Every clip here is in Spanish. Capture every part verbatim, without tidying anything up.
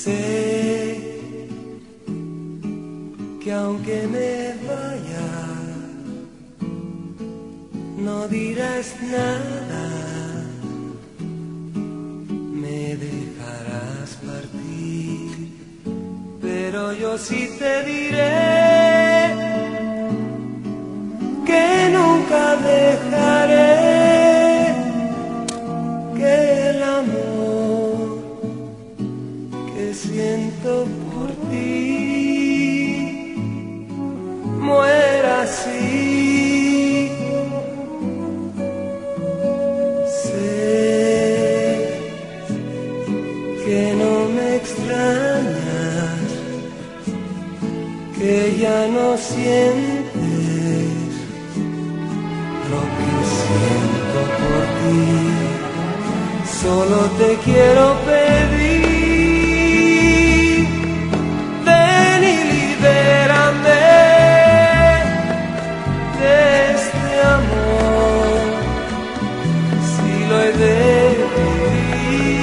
Sé que aunque me vaya, no dirás nada, me dejarás partir, pero yo sí te diré que nunca dejaré que el amor que siento por ti muera así. Sé que no me extrañas, que ya no sientes lo que siento por ti. Solo te quiero pedir, ven y libérame de este amor, si lo he de vivir.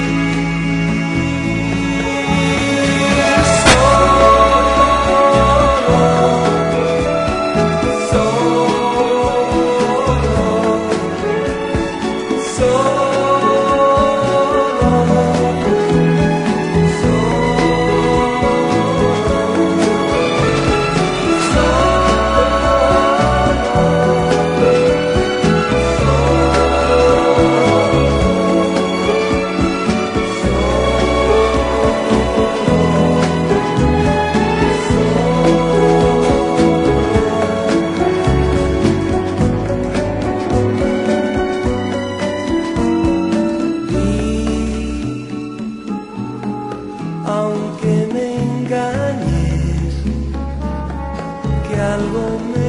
Aunque me engañes, que algo me